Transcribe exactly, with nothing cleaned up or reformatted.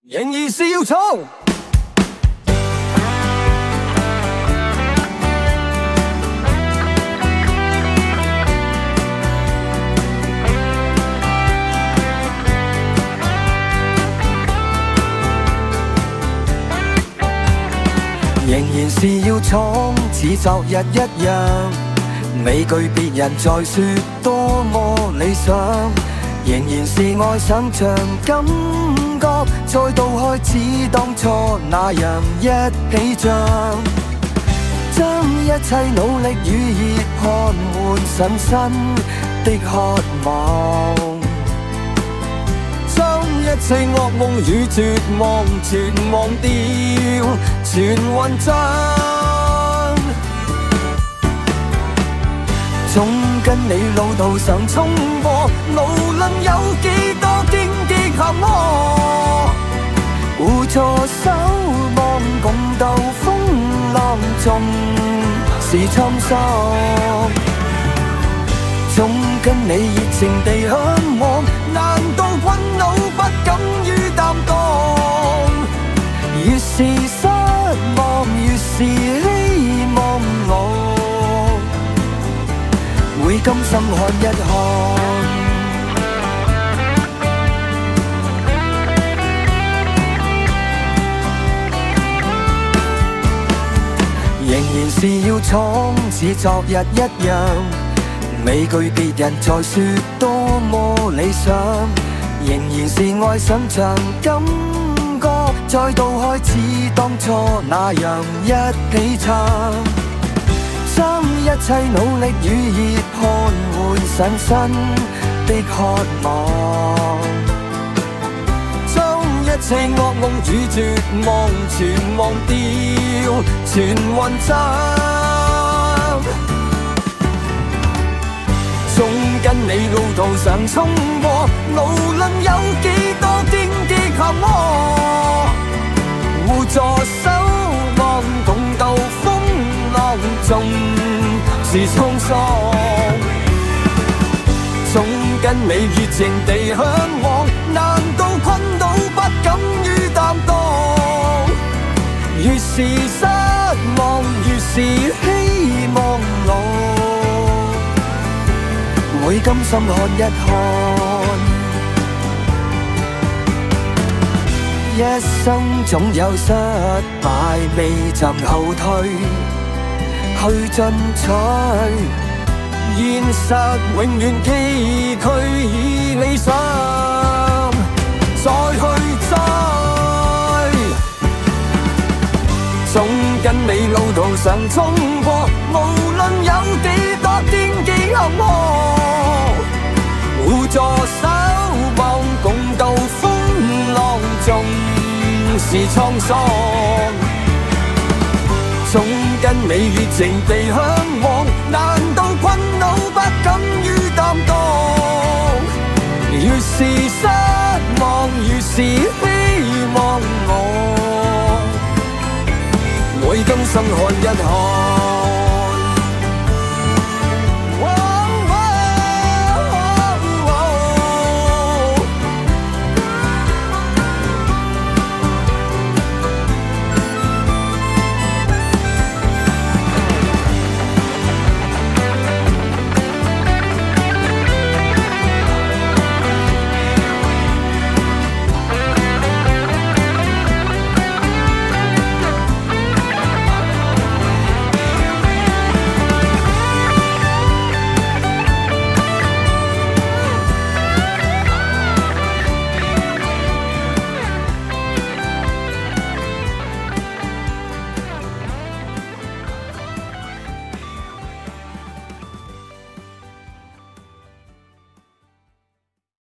仍然是要衝。仍然是要闖，似昨日一樣，未懼別人在說多麼理想，仍然是愛想像感覺，再度開始當初那樣一起唱，將一切努力與熱汗換上新的渴望，將一切惡夢與絕望全忘掉，全混帳。總跟你路途上衝過，無論有幾多荊棘坎坷，互助守望共度風浪縱是滄桑。總跟你熱情地向往，難道困惱不敢於擔當？越是失望，越是希望我會甘心看一看。仍然是要闖，似昨日一樣，未懼別人在說多麼理想，仍然是愛想像感覺，再度開始當初那樣一起唱，將一切努力與熱汗換上新的渴望，將一切惡夢與絕望全忘掉，全混帳。總跟你路途上衝過，無論有幾多荊棘坎坷，互助守望共度風浪縱是滄桑。總跟你熱情地向往，難道困惱不敢於擔當？越是失望，越是希望我會甘心看一看。一生總有失敗，未曾後退，去進取。現實永遠崎嶇，以理想再去追。總跟你路途上衝過，無論有幾多荊棘坎坷，互助守望共度風浪縱是滄桑。總跟你熱情地向往，難道困惱不敢於擔當？越是失望，越是希望我會甘心看一看。